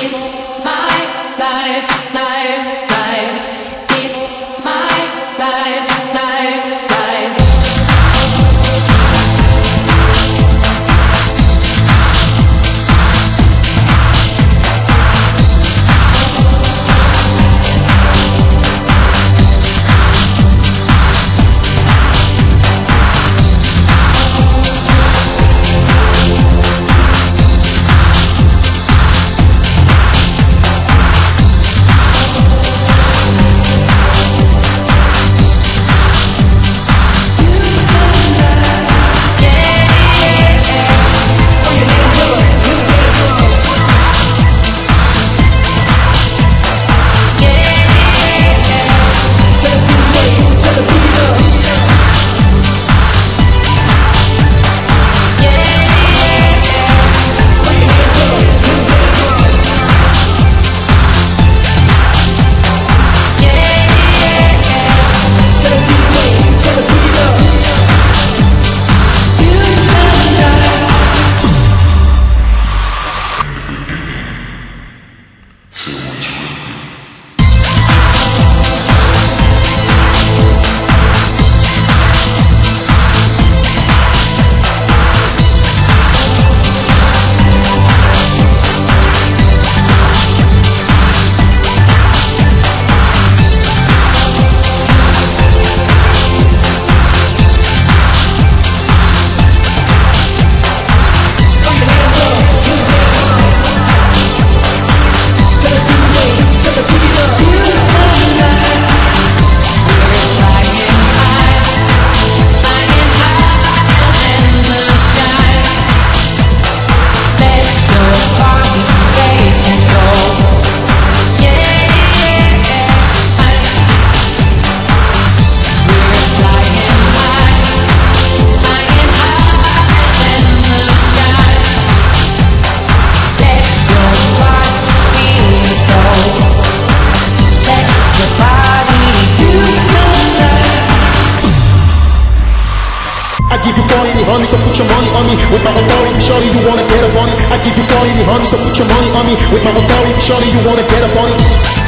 It's my life, life, life. It's my life, life, life. I give you quantity, honey, so put your money on me. With my authority, shorty, you wanna get up on it. I give you quantity, honey, so put your money on me. With my authority, shorty, you wanna get up on it.